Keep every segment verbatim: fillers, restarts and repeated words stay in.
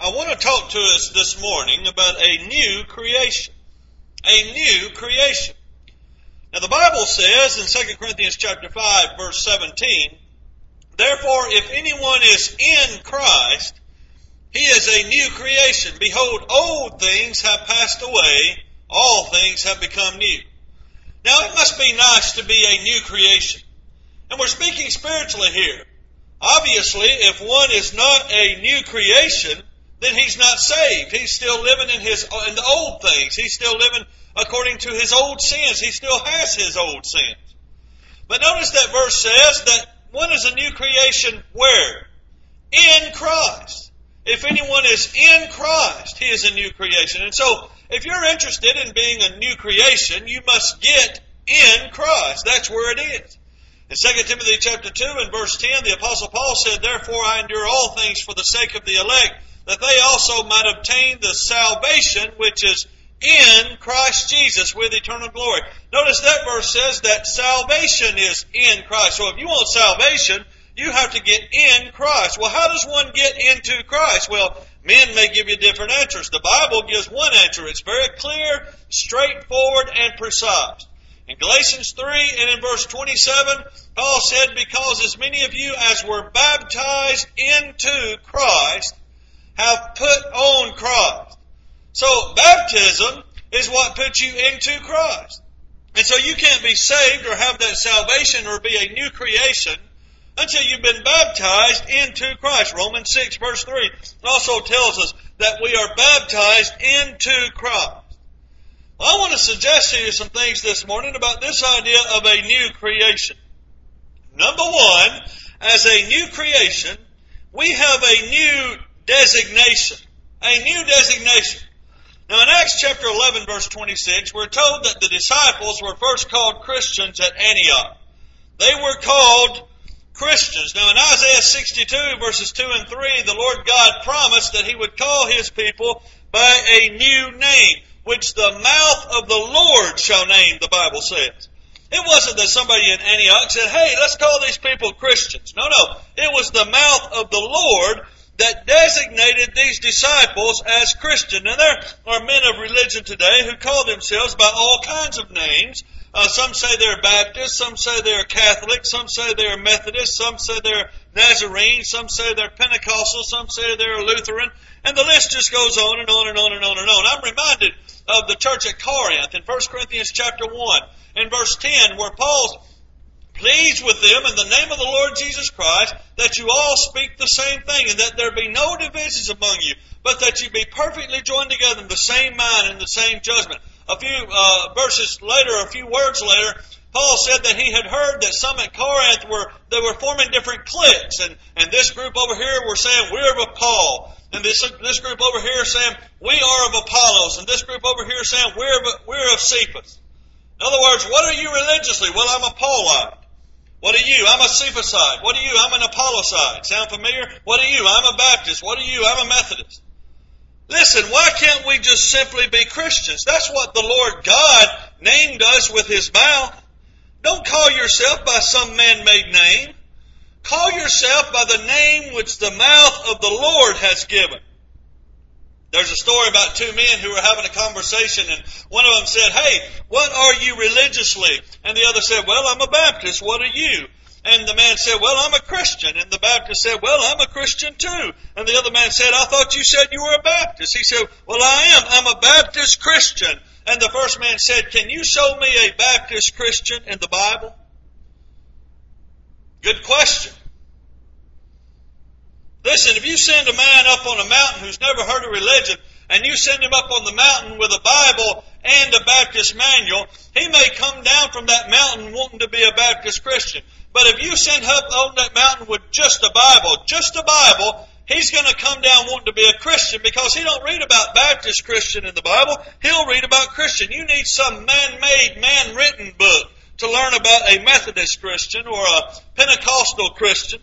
I want to talk to us this morning about a new creation. A new creation. Now the Bible says in Second Corinthians chapter five, verse seventeen, "Therefore, if anyone is in Christ, he is a new creation. Behold, old things have passed away, all things have become new." Now it must be nice to be a new creation. And we're speaking spiritually here. Obviously, if one is not a new creation, then he's not saved. He's still living in his in the old things. He's still living according to his old sins. He still has his old sins. But notice that verse says that one is a new creation where? In Christ. If anyone is in Christ, he is a new creation. And so, if you're interested in being a new creation, you must get in Christ. That's where it is. In Second Timothy chapter two and verse ten, the Apostle Paul said, "Therefore I endure all things for the sake of the elect, that they also might obtain the salvation which is in Christ Jesus with eternal glory." Notice that verse says that salvation is in Christ. So if you want salvation, you have to get in Christ. Well, how does one get into Christ? Well, men may give you different answers. The Bible gives one answer. It's very clear, straightforward, and precise. In Galatians three and in verse twenty-seven, Paul said, "Because as many of you as were baptized into Christ have put on Christ." So baptism is what puts you into Christ. And so you can't be saved or have that salvation or be a new creation until you've been baptized into Christ. Romans six verse three also tells us that we are baptized into Christ. Well, I want to suggest to you some things this morning about this idea of a new creation. Number one, as a new creation, we have a new designation. A new designation. Now in Acts chapter eleven verse twenty-six, we're told that the disciples were first called Christians at Antioch. They were called Christians. Now in Isaiah sixty-two verses two and three, the Lord God promised that He would call His people by a new name, which the mouth of the Lord shall name, the Bible says. It wasn't that somebody in Antioch said, "Hey, let's call these people Christians." No, no. It was the mouth of the Lord that designated these disciples as Christian. Now there are men of religion today who call themselves by all kinds of names. Uh, some say they're Baptist, some say they're Catholic, some say they're Methodist, some say they're Nazarene, some say they're Pentecostal, some say they're Lutheran, and the list just goes on and on and on and on and on. I'm reminded of the church at Corinth in First Corinthians chapter one and verse ten, where Paul's pleased with them in the name of the Lord Jesus Christ that you all speak the same thing, and that there be no divisions among you, but that you be perfectly joined together in the same mind and the same judgment. A few uh, verses later, a few words later, Paul said that he had heard that some at Corinth were they were forming different cliques, and, and this group over here were saying, "We're of Paul," and this this group over here saying, "We are of Apollos," and this group over here saying, "We're of, we're of Cephas." In other words, what are you religiously? Well, I'm a Paulite. What are you? I'm a Cephasite. What are you? I'm an Apollosite. Sound familiar? What are you? I'm a Baptist. What are you? I'm a Methodist. Listen, why can't we just simply be Christians? That's what the Lord God named us with His mouth. Don't call yourself by some man-made name. Call yourself by the name which the mouth of the Lord has given. There's a story about two men who were having a conversation, and one of them said, "Hey, what are you religiously?" And the other said, "Well, I'm a Baptist. What are you?" And the man said, "Well, I'm a Christian." And the Baptist said, "Well, I'm a Christian too." And the other man said, "I thought you said you were a Baptist." He said, "Well, I am. I'm a Baptist Christian." And the first man said, "Can you show me a Baptist Christian in the Bible?" Good question. Listen, if you send a man up on a mountain who's never heard of religion, and you send him up on the mountain with a Bible and a Baptist manual, he may come down from that mountain wanting to be a Baptist Christian. But if you send him up on that mountain with just a Bible, just a Bible, he's going to come down wanting to be a Christian, because he don't read about Baptist Christian in the Bible. He'll read about Christian. You need some man-made, man-written book to learn about a Methodist Christian or a Pentecostal Christian.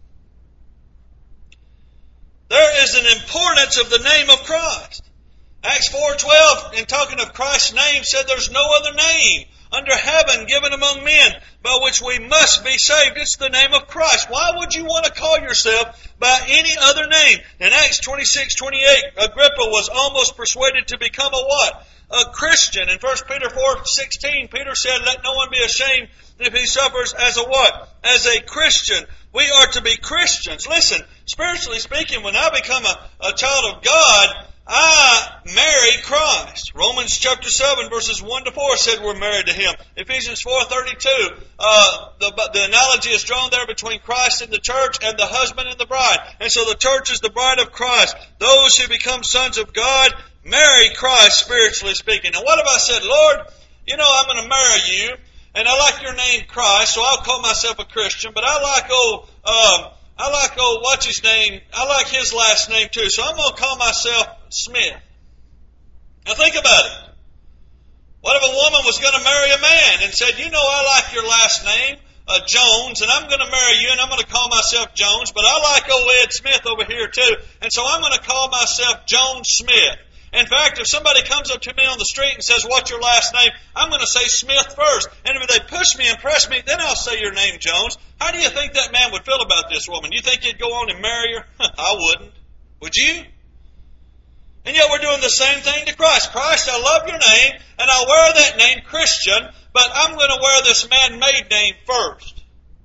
There is an importance of the name of Christ. Acts four twelve, in talking of Christ's name, said there's no other name under heaven given among men, by which we must be saved. It's the name of Christ. Why would you want to call yourself by any other name? In Acts twenty-six twenty-eight, Agrippa was almost persuaded to become a what? A Christian. In First Peter four sixteen, Peter said, let no one be ashamed if he suffers as a what? As a Christian. We are to be Christians. Listen, spiritually speaking, when I become a, a child of God, I marry Christ. Romans chapter seven verses one to four said we're married to Him. Ephesians four thirty-two, uh, the, the analogy is drawn there between Christ and the church and the husband and the bride. And so the church is the bride of Christ. Those who become sons of God marry Christ, spiritually speaking. And what if I said, Lord, you know, I'm going to marry you, and I like your name Christ, so I'll call myself a Christian, but I like old, um, I like old, what's his name? I like his last name too, so I'm going to call myself Smith. Now think about it. What if a woman was going to marry a man and said, you know, I like your last name, uh, Jones, and I'm going to marry you, and I'm going to call myself Jones, but I like old Ed Smith over here too, and so I'm going to call myself Jones Smith. In fact, if somebody comes up to me on the street and says, what's your last name? I'm going to say Smith first. And if they push me and press me, then I'll say your name, Jones. How do you think that man would feel about this woman? You think he'd go on and marry her? I wouldn't. Would you? And yet we're doing the same thing to Christ. Christ, I love your name, and I'll wear that name, Christian, but I'm going to wear this man-made name first.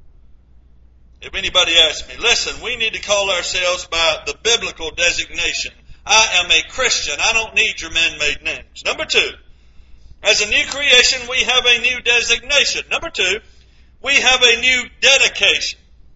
If anybody asks me, listen, we need to call ourselves by the biblical designation. I am a Christian. I don't need your man-made names. Number two, as a new creation, we have a new designation. Number two, we have a new dedication.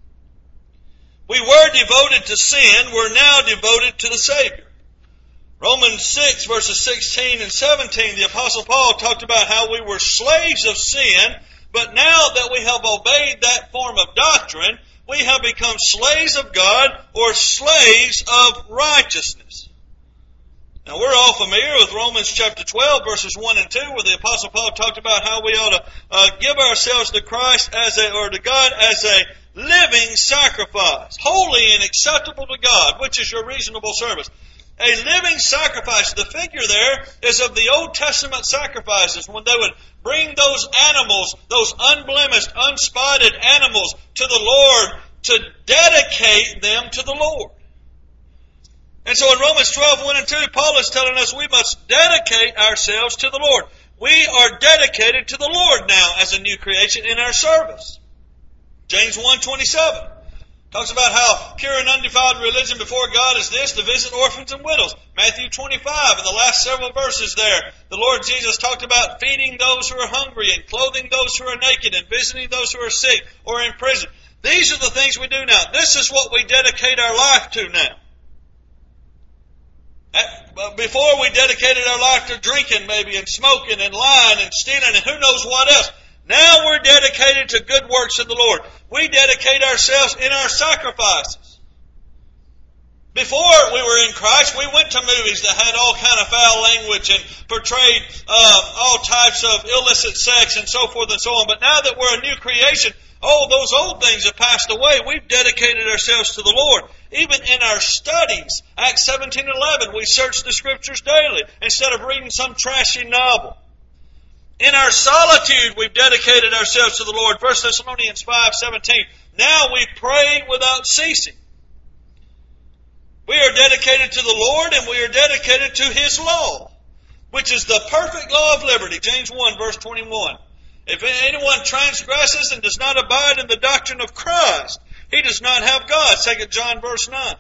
We were devoted to sin. We're now devoted to the Savior. Romans six, verses sixteen and seventeen, the Apostle Paul talked about how we were slaves of sin, but now that we have obeyed that form of doctrine, we have become slaves of God or slaves of righteousness. Now, we're all familiar with Romans chapter twelve, verses one and two, where the Apostle Paul talked about how we ought to uh, give ourselves to Christ as a, or to God as a living sacrifice, holy and acceptable to God, which is your reasonable service. A living sacrifice. The figure there is of the Old Testament sacrifices, when they would bring those animals, those unblemished, unspotted animals to the Lord to dedicate them to the Lord. And so in Romans twelve, one and two, Paul is telling us we must dedicate ourselves to the Lord. We are dedicated to the Lord now as a new creation in our service. James one twenty-seven talks about how pure and undefiled religion before God is this, to visit orphans and widows. Matthew twenty-five, in the last several verses there, the Lord Jesus talked about feeding those who are hungry and clothing those who are naked and visiting those who are sick or in prison. These are the things we do now. This is what we dedicate our life to now. Before we dedicated our life to drinking maybe and smoking and lying and stealing and who knows what else. Now we're dedicated to good works of the Lord. We dedicate ourselves in our sacrifices. Before we were in Christ, we went to movies that had all kind of foul language and portrayed uh, all types of illicit sex and so forth and so on. But now that we're a new creation, oh, those old things have passed away. We've dedicated ourselves to the Lord. Even in our studies, Acts seventeen eleven, we search the Scriptures daily instead of reading some trashy novel. In our solitude, we've dedicated ourselves to the Lord. First Thessalonians five seventeen, now we pray without ceasing. We are dedicated to the Lord, and we are dedicated to His law, which is the perfect law of liberty. James one, verse twenty-one. If anyone transgresses and does not abide in the doctrine of Christ, he does not have God. Second John verse nine.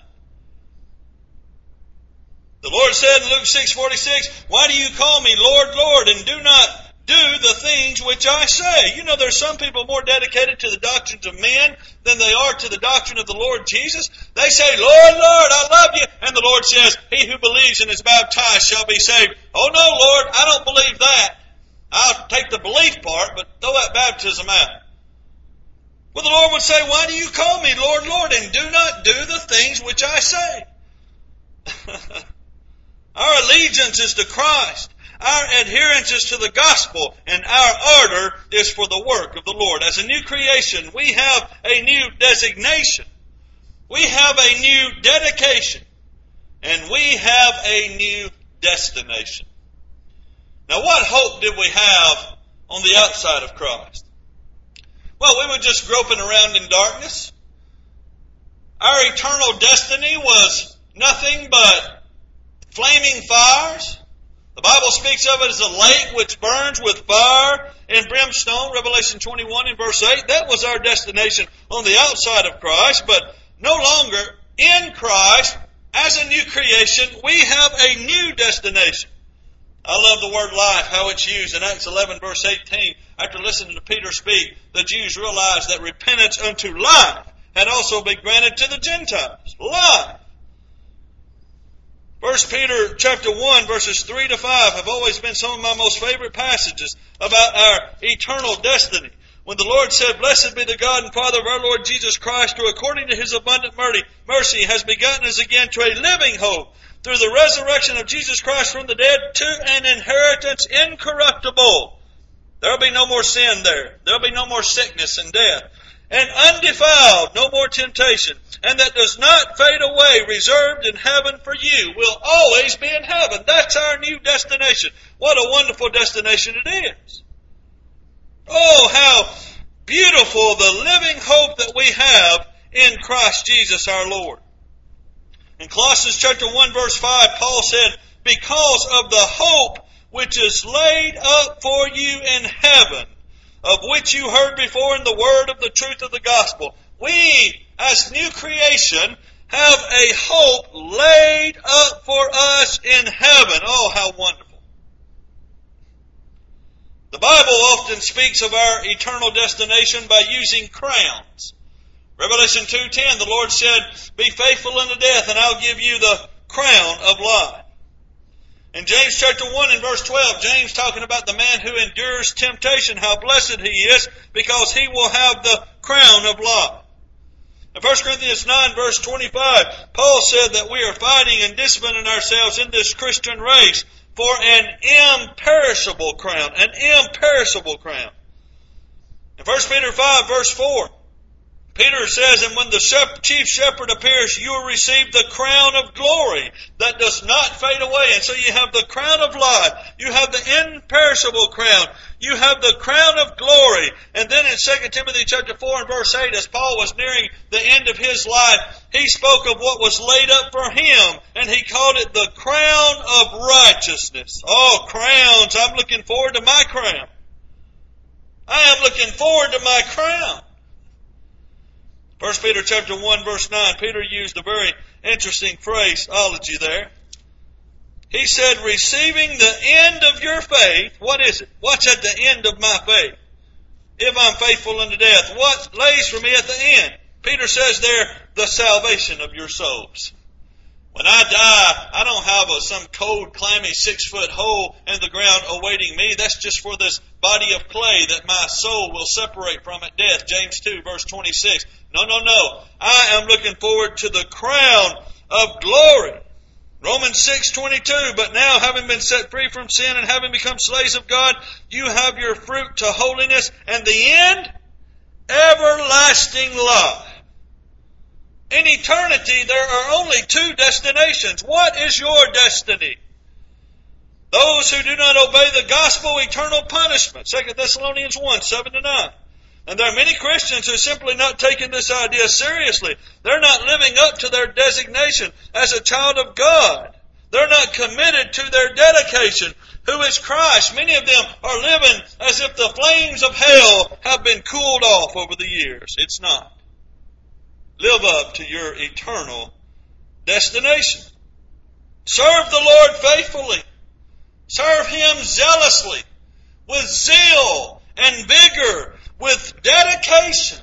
The Lord said in Luke six forty-six, why do you call me Lord, Lord, and do not do the things which I say? You know, there's some people more dedicated to the doctrines of men than they are to the doctrine of the Lord Jesus. They say, Lord, Lord, I love you. And the Lord says, he who believes and is baptized shall be saved. Oh no, Lord, I don't believe that. I'll take the belief part, but throw that baptism out. Well, the Lord would say, why do you call me Lord, Lord, and do not do the things which I say? Our allegiance is to Christ. Our adherence is to the gospel, and our ardor is for the work of the Lord. As a new creation, we have a new designation. We have a new dedication. And we have a new destination. Now, what hope did we have on the outside of Christ? Well, we were just groping around in darkness. Our eternal destiny was nothing but flaming fires. The Bible speaks of it as a lake which burns with fire and brimstone, Revelation twenty-one and verse eight. That was our destination on the outside of Christ, but no longer in Christ. As a new creation, we have a new destination. I love the word life, how it's used in Acts eleven verse eighteen. After listening to Peter speak, the Jews realized that repentance unto life had also been granted to the Gentiles. Life. First Peter chapter one verses three to five have always been some of my most favorite passages about our eternal destiny. When the Lord said, "Blessed be the God and Father of our Lord Jesus Christ, who according to His abundant mercy has begotten us again to a living hope through the resurrection of Jesus Christ from the dead to an inheritance incorruptible." There will be no more sin there. There will be no more sickness and death. "And undefiled, no more temptation, and that does not fade away, reserved in heaven for you." We'll always be in heaven. That's our new destination. What a wonderful destination it is. Oh, how beautiful the living hope that we have in Christ Jesus our Lord. In Colossians chapter one verse five, Paul said, "Because of the hope which is laid up for you in heaven, of which you heard before in the word of the truth of the gospel." We, as new creation, have a hope laid up for us in heaven. Oh, how wonderful. The Bible often speaks of our eternal destination by using crowns. Revelation two ten, the Lord said, "Be faithful unto death, and I'll give you the crown of life." In James chapter one and verse twelve, James talking about the man who endures temptation, how blessed he is, because he will have the crown of life. In First Corinthians nine verse twenty-five, Paul said that we are fighting and disciplining ourselves in this Christian race for an imperishable crown, an imperishable crown. In First Peter five verse four, Peter says, "And when the chief shepherd appears, you will receive the crown of glory that does not fade away." And so you have the crown of life. You have the imperishable crown. You have the crown of glory. And then in Second Timothy chapter four and verse eight, as Paul was nearing the end of his life, he spoke of what was laid up for him, and he called it the crown of righteousness. Oh, crowns. I'm looking forward to my crown. I am looking forward to my crown. First Peter chapter one verse nine, Peter used a very interesting phraseology there. He said, "Receiving the end of your faith." What is it? What's at the end of my faith? If I'm faithful unto death, what lays for me at the end? Peter says there, the salvation of your souls. When I die, I don't have a, some cold, clammy, six-foot hole in the ground awaiting me. That's just for this body of clay that my soul will separate from at death. James two, verse twenty-six. No, no, no. I am looking forward to the crown of glory. Romans six twenty-two, "But now, having been set free from sin and having become slaves of God, you have your fruit to holiness, and the end, everlasting life." In eternity, there are only two destinations. What is your destiny? Those who do not obey the gospel, eternal punishment. Second Thessalonians one, seven to nine. And there are many Christians who are simply not taking this idea seriously. They're not living up to their designation as a child of God. They're not committed to their dedication, who is Christ. Many of them are living as if the flames of hell have been cooled off over the years. It's not. Live up to your eternal destination. Serve the Lord faithfully. Serve Him zealously, with zeal and vigor, with dedication,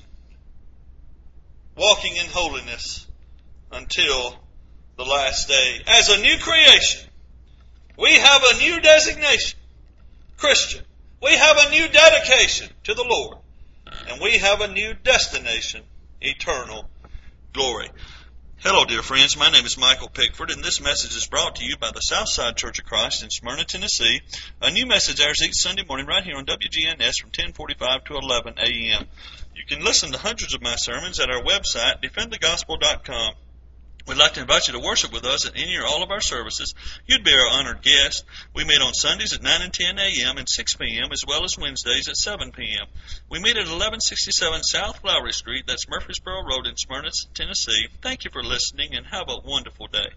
walking in holiness until the last day. As a new creation, we have a new designation, Christian. We have a new dedication to the Lord. And we have a new destination, eternal glory. Hello, dear friends. My name is Michael Pickford, and this message is brought to you by the Southside Church of Christ in Smyrna, Tennessee. A new message airs each Sunday morning right here on W G N S from ten forty-five to eleven a.m. You can listen to hundreds of my sermons at our website, defend the gospel dot com. We'd like to invite you to worship with us at any or all of our services. You'd be our honored guest. We meet on Sundays at nine and ten a.m. and six p.m., as well as Wednesdays at seven p.m. We meet at eleven sixty-seven South Lowry Street, that's Murfreesboro Road in Smyrna, Tennessee. Thank you for listening, and have a wonderful day.